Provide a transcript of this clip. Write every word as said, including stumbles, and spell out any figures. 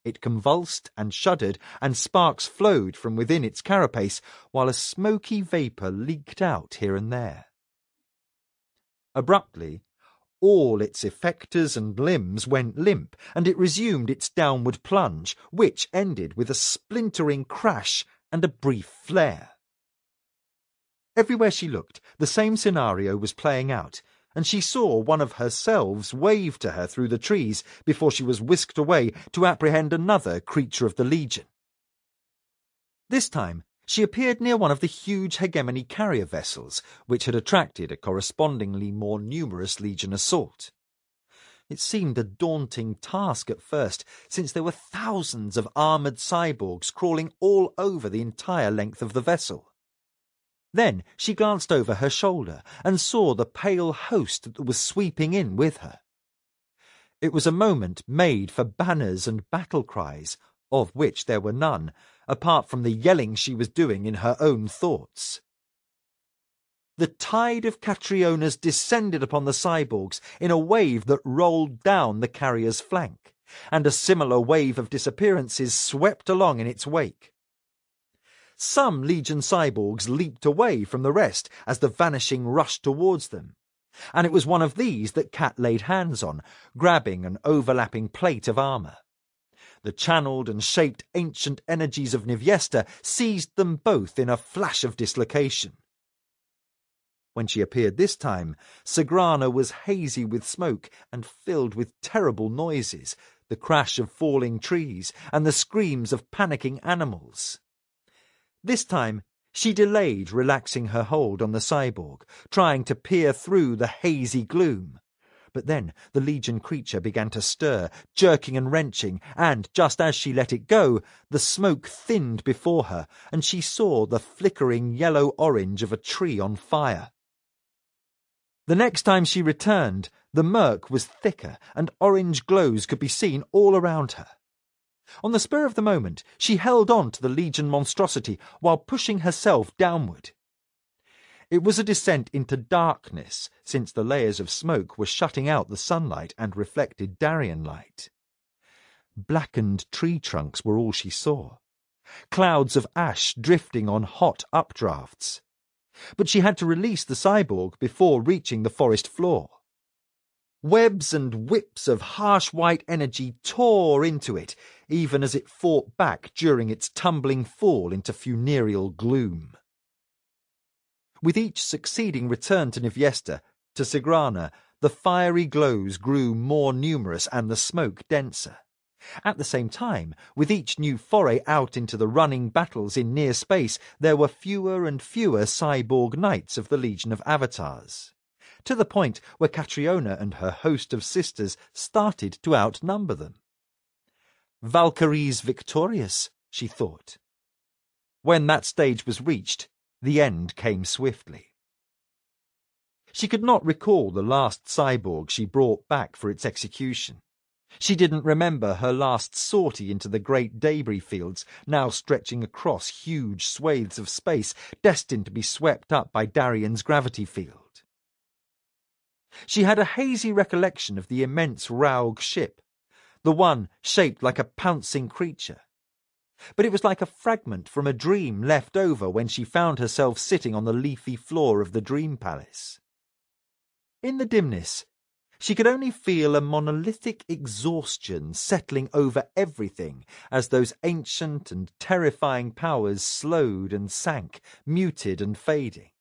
It convulsed and shuddered, and sparks flowed from within its carapace, while a smoky vapour leaked out here and there. Abruptly, all its effectors and limbs went limp, and it resumed its downward plunge, which ended with a splintering crash and a brief flare. Everywhere she looked, the same scenario was playing out, and she saw one of her selves wave to her through the trees before she was whisked away to apprehend another creature of the Legion. This time, she appeared near one of the huge hegemony carrier vessels, which had attracted a correspondingly more numerous Legion assault. It seemed a daunting task at first, since there were thousands of armoured cyborgs crawling all over the entire length of the vessel. Then she glanced over her shoulder and saw the pale host that was sweeping in with her. It was a moment made for banners and battle cries, of which there were none, apart from the yelling she was doing in her own thoughts. The tide of Catrionas descended upon the cyborgs in a wave that rolled down the carrier's flank, and a similar wave of disappearances swept along in its wake. Some Legion cyborgs leaped away from the rest as the vanishing rushed towards them, and it was one of these that Cat laid hands on, grabbing an overlapping plate of armour. The channeled and shaped ancient energies of Nivyesta seized them both in a flash of dislocation. When she appeared this time, Sagrana was hazy with smoke and filled with terrible noises, the crash of falling trees and the screams of panicking animals. This time, she delayed relaxing her hold on the cyborg, trying to peer through the hazy gloom. But then the Legion creature began to stir, jerking and wrenching, and, just as she let it go, the smoke thinned before her, and she saw the flickering yellow-orange of a tree on fire. The next time she returned, the murk was thicker, and orange glows could be seen all around her. On the spur of the moment, she held on to the Legion monstrosity while pushing herself downward. It was a descent into darkness, since the layers of smoke were shutting out the sunlight and reflected Darien light. Blackened tree trunks were all she saw, clouds of ash drifting on hot updrafts. But she had to release the cyborg before reaching the forest floor. Webs and whips of harsh white energy tore into it, even as it fought back during its tumbling fall into funereal gloom. With each succeeding return to Nivyesta, to Sagrana, the fiery glows grew more numerous and the smoke denser. At the same time, with each new foray out into the running battles in near space, there were fewer and fewer cyborg knights of the Legion of Avatars, to the point where Catriona and her host of sisters started to outnumber them. Valkyrie's victorious, she thought. When that stage was reached, the end came swiftly. She could not recall the last cyborg she brought back for its execution. She didn't remember her last sortie into the great debris fields, now stretching across huge swathes of space, destined to be swept up by Darien's gravity field. She had a hazy recollection of the immense Raug ship, the one shaped like a pouncing creature. But it was like a fragment from a dream left over when she found herself sitting on the leafy floor of the Dream Palace. In the dimness, she could only feel a monolithic exhaustion settling over everything as those ancient and terrifying powers slowed and sank, muted and fading.